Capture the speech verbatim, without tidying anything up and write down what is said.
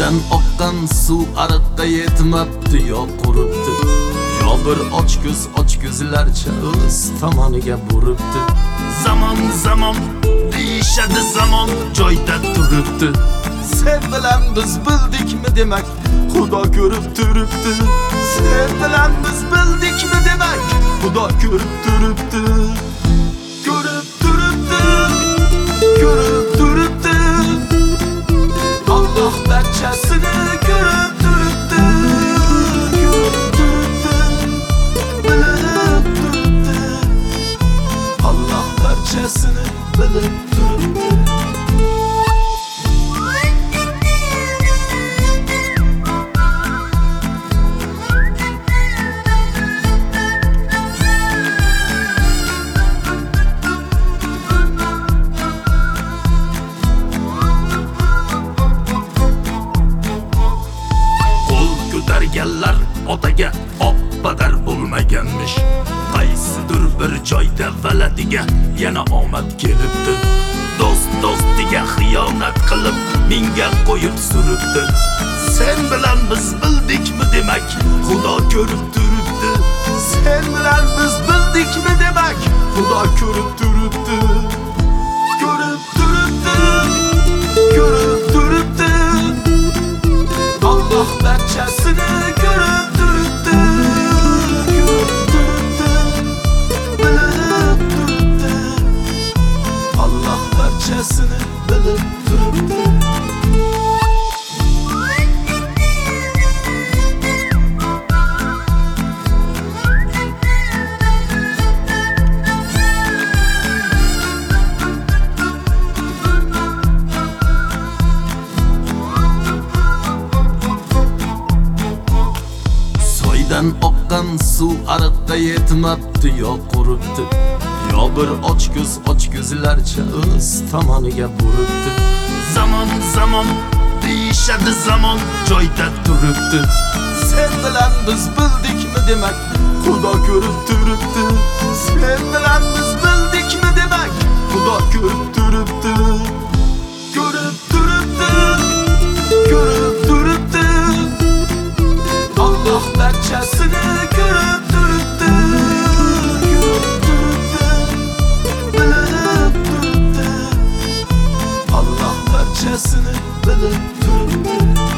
Soydan oqqan suv ariqqa yetmabdi, yo quribdi, yo bir ochko'z ochko'zlarcha o'z tomoniga buribdi. Zamon zamon deyishadi, zamon joyda turibdi. Sen bilan biz bildikmi demak, Xudo ko'rib turibdi. Sen bilan biz bildikmi demak, Xudo ko'rib turibdi. Ko'rib turibdi, ko'rib turibdi. Allah barchasini ko'rib turibdi. Ko'rib turibdi, bilib turibdi. Allah barchasini bilib turibdi. Ko'targanlar otaga oppadar bo'lmaganmish. Qaysidir bir joyda valadiga yana omad kelibdi. Do'st do'stiga xiyonat qilib menga qo'yib suribdi. Sen bilan biz bildikmi demak, Xudo ko'rib turibdi. Sen bilan biz bildikmi demak, Xudo ko'rib turibdi. Ko'rib turibdi, ko'rib turibdi. Allah barchasini ko'rib turibdi. Ko'rib turibdi, bilib turibdi. Allah barchasini bilib turibdi. Soydan oqqan suv ariqqa yetmabdi, yo quribdi, yo bir ochko'z ochko'zlarcha o'z tomoniga buribdi. Zamon zamon deyishadi, zamon joyda turibdi. Sen bilan biz bildikmi demak, Xudo ko'rib turibdi. Sen bilan biz bildikmi demak, Xudo ko'rib turibdi. Ko'rib turibdi, ko'rib turibdi. Allah barchasini ko'rib turibdi. Ko'rib turibdi, bilib turibdi. Allah barchasini bilib turibdi.